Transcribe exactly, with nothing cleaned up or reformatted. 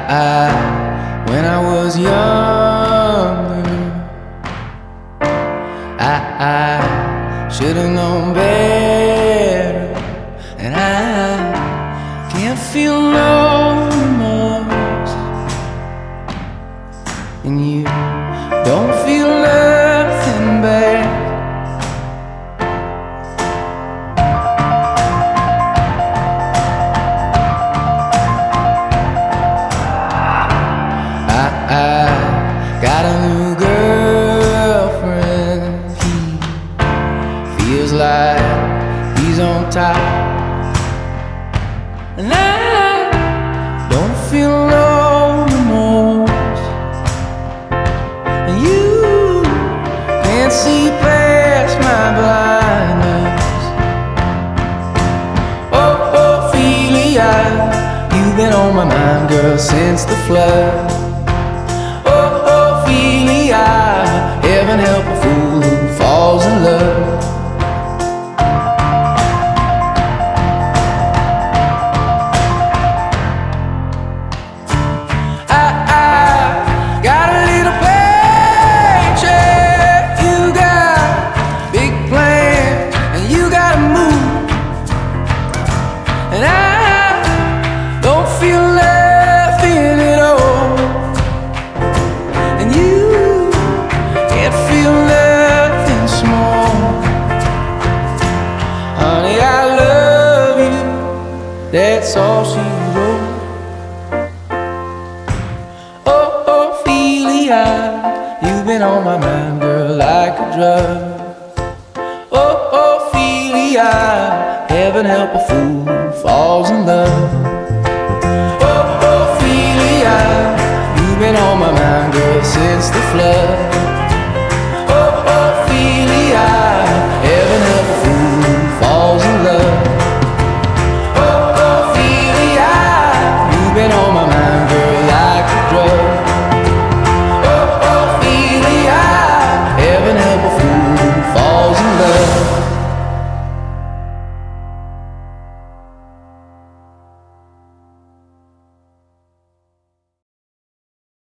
I, when I was younger, I, I should have known better, and I can't feel no remorse, and you don't feel nothing back. I got a new girlfriend. He feels like he's on top, and I don't feel no remorse. And you can't see past my blindness. Oh, Ophelia, you've been on my mind, girl, since the flood. Heaven help a fool who falls in love. I, I got a little paycheck. You got big plans, and you gotta move, and I don't feel nothing at all. And you feel nothing small. Honey, I love you, that's all she wrote. Oh, Ophelia, you've been on my mind, girl, like a drug. Oh, Ophelia, heaven help a fool who falls in love. Oh, Ophelia, you've been on my mind, girl, since the flood.